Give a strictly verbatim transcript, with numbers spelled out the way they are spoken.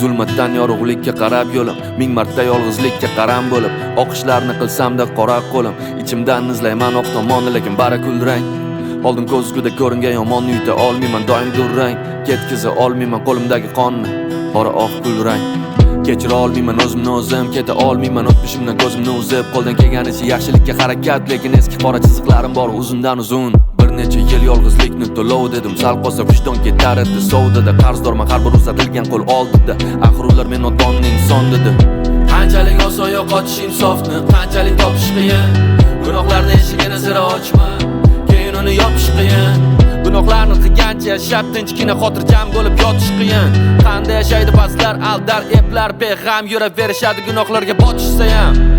zulmatdan yorug'likka qarab yo'lim, ming marta yolg'izlikka qaram bo'lib, oqishlarni qilsamda qora qo'lim, ichimdan izlayman oq tomonni, lekin bari kulrang. Oldin ko'zguda ko'ringan yomonni yuta olmayman, doim durrang, ketkiza olmayman qo'limdagi qonni, qora oq kulrang. Kechira olmayman o'zimni o'zim, keta olmayman o'tmishimdan ko'zimni uzib, qo'ldan kelganicha yaxshilikka harakat, lekin eski qora chiziqlarim bor uzundan uzun. Bir necha yil yolg'izlikni to'lov dedim, sal qolsa vijdon ketar edi savdoda, qarzdorman har bir uzatilgan qo'l oldida, axir ular men ota-ona inson dedi. Qanchalik oson yo'qotish insofni, qanchalik topish qiyin, gunohlarni eshigini zira ochma, keyin uni yopish qiyin. Gunohlarni qilgancha yashab tinchgina xotirjam bo'lib yotish qiyin. Qanday yashaydi ba'zilar aldar, eplar beg'am yuraverishadi gunohlarga botishsa ham.